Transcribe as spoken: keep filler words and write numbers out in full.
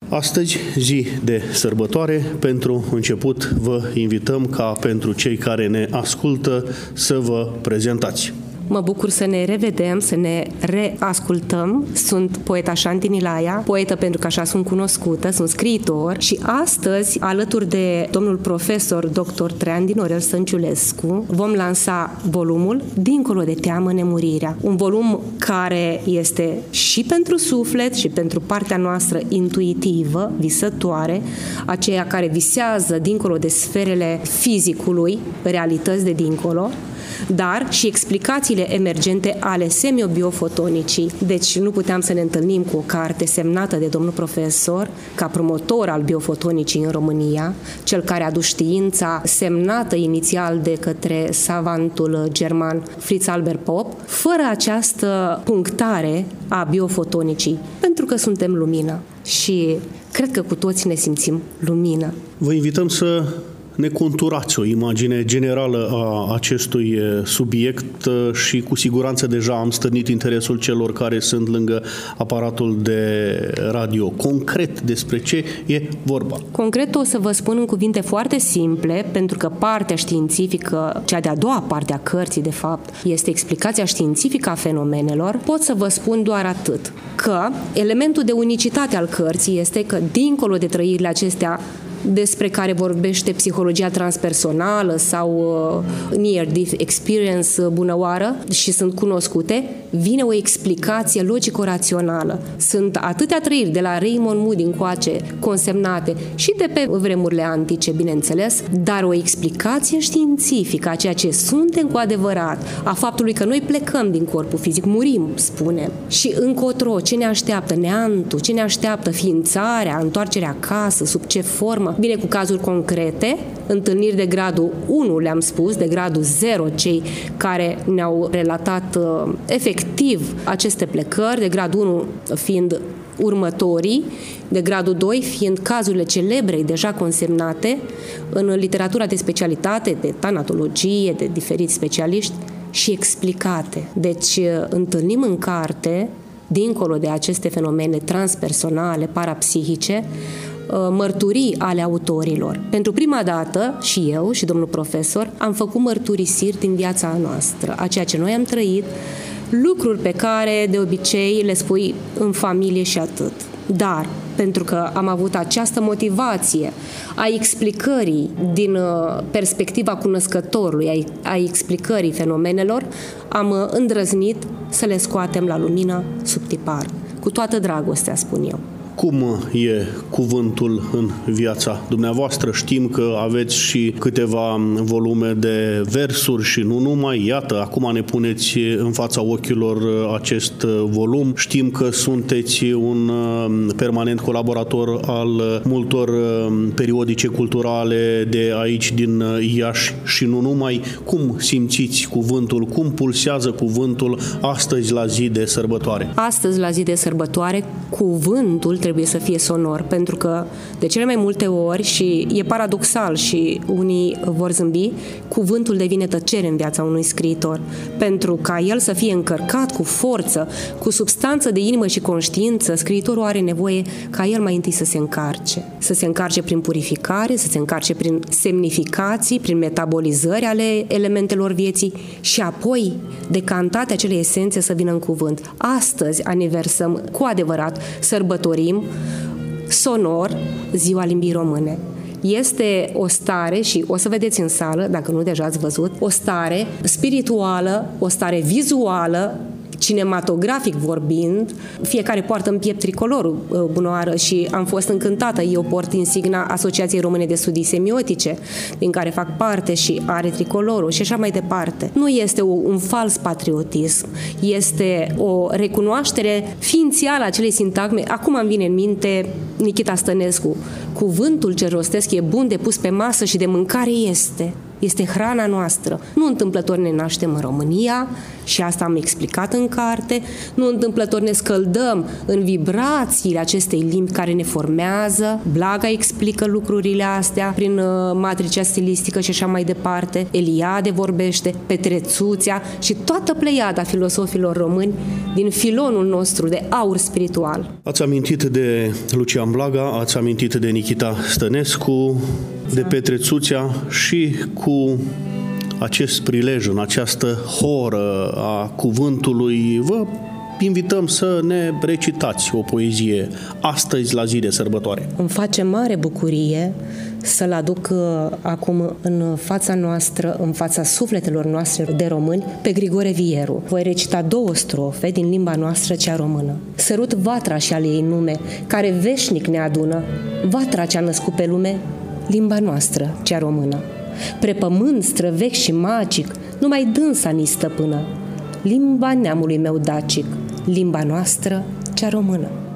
Astăzi, zi de sărbătoare, pentru început vă invităm ca pentru cei care ne ascultă să vă prezentați. Mă bucur să ne revedem, să ne reascultăm. Sunt poeta Shanti Nilaia, poetă pentru că așa sunt cunoscută, sunt scriitor și astăzi, alături de domnul profesor doctor Traian Din Aurel Stănciulescu, vom lansa volumul Dincolo de teamă, nemurirea. Un volum care este și pentru suflet și pentru partea noastră intuitivă, visătoare, aceea care visează dincolo de sferele fizicului, realități de dincolo, dar și explicațiile emergente ale semiobiofotonicii. Deci nu puteam să ne întâlnim cu o carte semnată de domnul profesor, ca promotor al biofotonicii în România, cel care a adus știința semnată inițial de către savantul german Fritz Albert Popp, fără această punctare a biofotonicii, pentru că suntem lumină și cred că cu toți ne simțim lumină. Vă invităm să ne conturați o imagine generală a acestui subiect și cu siguranță deja am stârnit interesul celor care sunt lângă aparatul de radio. Concret, despre ce e vorba? Concret o să vă spun în cuvinte foarte simple, pentru că partea științifică, cea de-a doua parte a cărții, de fapt, este explicația științifică a fenomenelor. Pot să vă spun doar atât, că elementul de unicitate al cărții este că, dincolo de trăirile acestea despre care vorbește psihologia transpersonală sau uh, near-death experience bunăoară și sunt cunoscute, vine o explicație logico-rațională. Sunt atâtea trăiri de la Raymond Moody încoace consemnate și de pe vremurile antice, bineînțeles, dar o explicație științifică a ceea ce suntem cu adevărat, a faptului că noi plecăm din corpul fizic, murim, spunem, și încotro, ce ne așteaptă, neantul, ce ne așteaptă, ființarea, întoarcerea acasă, sub ce formă. Bine, cu cazuri concrete, întâlniri de gradul unu, le-am spus, de gradul zero, cei care ne-au relatat uh, efectiv aceste plecări, de gradul unu fiind următorii, de gradul doi fiind cazurile celebre deja consemnate în literatura de specialitate, de tanatologie, de diferiți specialiști și explicate. Deci întâlnim în carte, dincolo de aceste fenomene transpersonale, parapsihice, mărturii ale autorilor. Pentru prima dată, și eu și domnul profesor, am făcut mărturisiri din viața noastră, a ceea ce noi am trăit, lucruri pe care de obicei le spui în familie și atât. Dar, pentru că am avut această motivație a explicării din perspectiva cunoscătorului, a explicării fenomenelor, am îndrăznit să le scoatem la lumină sub tipar. Cu toată dragostea, spun eu. Cum e cuvântul în viața dumneavoastră? Știm că aveți și câteva volume de versuri și nu numai. Iată, acum ne puneți în fața ochilor acest volum. Știm că sunteți un permanent colaborator al multor periodice culturale de aici din Iași și nu numai. Cum simțiți cuvântul? Cum pulsează cuvântul astăzi la zi de sărbătoare? Astăzi la zi de sărbătoare, cuvântul trebuie să fie sonor, pentru că de cele mai multe ori, și e paradoxal și unii vor zâmbi, cuvântul devine tăcere în viața unui scriitor. Pentru ca el să fie încărcat cu forță, cu substanță de inimă și conștiință, scriitorul are nevoie ca el mai întâi să se încarce. Să se încarce prin purificare, să se încarce prin semnificații, prin metabolizări ale elementelor vieții și apoi, decantate acele esențe să vină în cuvânt. Astăzi aniversăm cu adevărat, sărbătorim sonor Ziua Limbii Române. Este o stare, și o să vedeți în sală, dacă nu deja ați văzut, o stare spirituală, o stare vizuală, cinematografic vorbind, fiecare poartă în piept tricolorul, bunoară, și am fost încântată. Eu port insigna Asociației Române de Studii Semiotice, din care fac parte și are tricolorul și așa mai departe. Nu este un fals patriotism, este o recunoaștere ființială a acelei sintagme. Acum îmi vine în minte Nichita Stănescu: cuvântul ce rostesc e bun de pus pe masă și de mâncare este. este hrana noastră. Nu întâmplător ne naștem în România și asta am explicat în carte, nu întâmplător ne scăldăm în vibrațiile acestei limbi care ne formează. Blaga explică lucrurile astea prin uh, matricea stilistică și așa mai departe. Eliade vorbește, Petrețuțea și toată pleiada filosofilor români din filonul nostru de aur spiritual. Ați amintit de Lucian Blaga, ați amintit de Nichita Stănescu, de Petrețuțea și cu acest prilej, în această horă a cuvântului, vă invităm să ne recitați o poezie astăzi la zi de sărbătoare. Îmi face mare bucurie să-l aduc acum în fața noastră, în fața sufletelor noastre de români, pe Grigore Vieru. Voi recita două strofe din limba noastră cea română. Sărut vatra și ale ei nume, care veșnic ne adună, vatra ce-a născut pe lume, limba noastră cea română. Pre pământ străvechi și magic, numai dânsa ni stăpână, limba neamului meu dacic, limba noastră cea română.